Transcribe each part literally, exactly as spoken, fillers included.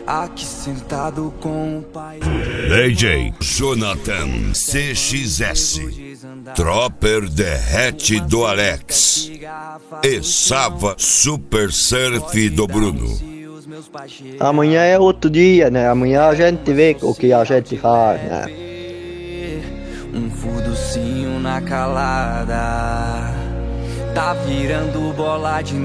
aqui sentado com o pai. D J Jonathan C X S, Tropper Derrete do Alex e Sava Super Surf do Bruno. Amanhã é outro dia, né? Amanhã a gente vê o que a gente faz, né? Um fudocinho na calada, tá virando bola de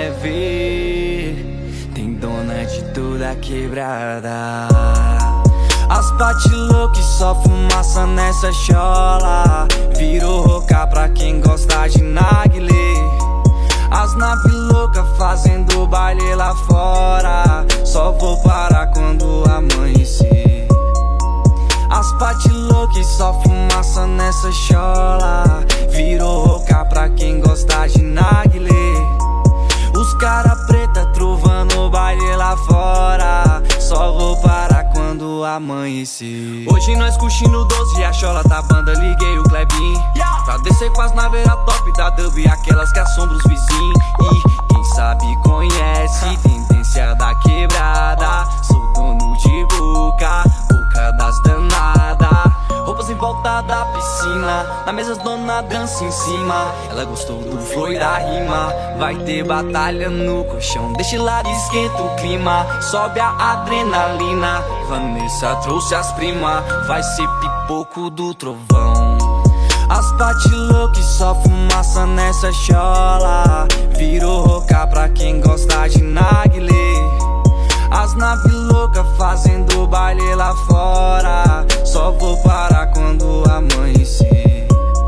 neve. Tem dona de toda quebrada. As pati loucas só fumaça nessa chola. Virou roca pra quem gosta de narguilé. As nave louca fazendo baile lá fora. Só vou parar quando amanhecer. As pati loucas só fumaça nessa chola. Virou roca pra quem gosta de narguilé. Os cara preta trovando baile lá fora. Só vou parar quando amanhecer. Hoje nós curtindo doze e a chola da banda. Liguei o Klebin pra descer com as naveiras top da dub, aquelas que assombram os vizinhos. E quem sabe conhece tendência da quebrada. Sou dono de boca, boca das danadas. Roupas em volta da piscina, na mesa as dona dança em cima. Ela gostou do flow e da rima. Vai ter batalha no colchão, deixa lá, esquenta o clima. Sobe a adrenalina, Vanessa trouxe as primas. Vai ser pipoco do trovão. As pati loucas só fumaça nessa chola. Virou roca pra quem gosta de narguilé. As nave louca fazendo baile lá fora. Só vou parar quando amanhecer.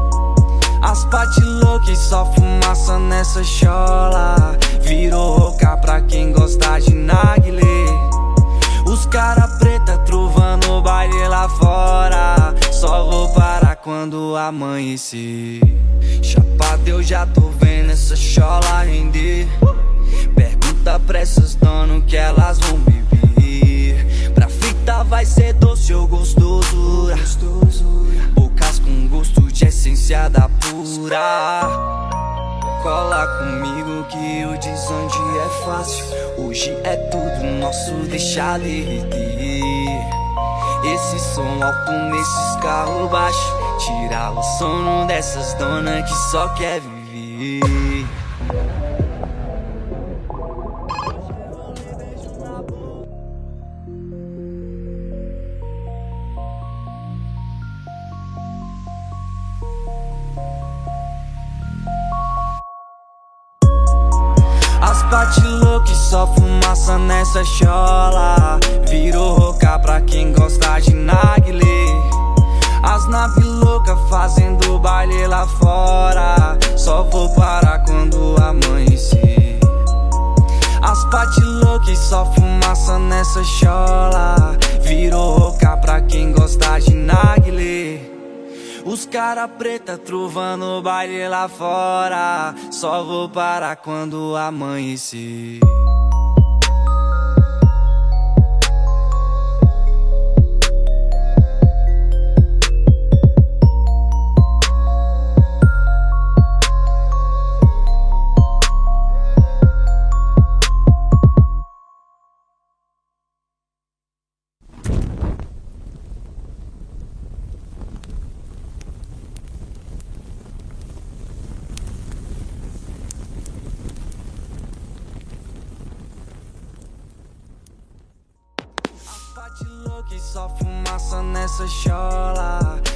As pati loucas só fumaça nessa chola. Virou roca pra quem gosta de narguilé. Os cara preta trovando baile lá fora. Só vou parar quando amanhecer. Chapado eu já tô vendo essa chola render. Pergunta pra essas donas que elas vão beber. Pra frita vai ser doce ou gostosura. Bocas com gosto de essência da pura. Cola comigo que o desonde é fácil. Hoje é tudo nosso, deixa derreter. Esse som alto nesses carros baixos. Tirar o sono dessas donas que só quer viver. As pati loucas só fumaça nessa chola. Virou roca pra quem gosta de narguilé. As nave louca fazendo baile lá fora. Só vou parar quando amanhecer. As pati loucas só fumaça nessa chola. Virou roca pra quem gosta de narguilé. Os cara preta trovando baile lá fora. Só vou parar quando amanhecer. Só fumaça nessa chola.